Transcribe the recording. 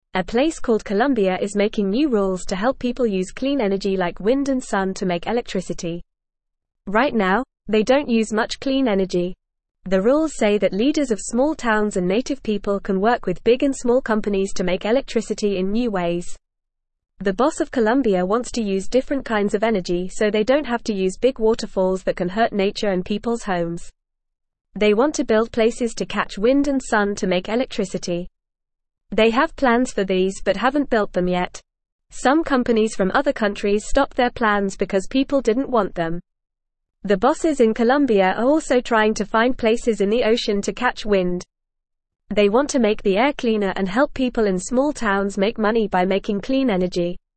A place called Colombia is making new rules to help people use clean energy like wind and sun to make electricity. Right now, they don't use much clean energy. The rules say that leaders of small towns and native people can work with big and small companies to make electricity in new ways. The boss of Colombia wants to use different kinds of energy so they don't have to use big waterfalls that can hurt nature and people's homes. They want to build places to catch wind and sun to make electricity. They have plans for these but haven't built them yet. Some companies from other countries stopped their plans because people didn't want them. The bosses in Colombia are also trying to find places in the ocean to catch wind. They want to make the air cleaner and help people in small towns make money by making clean energy.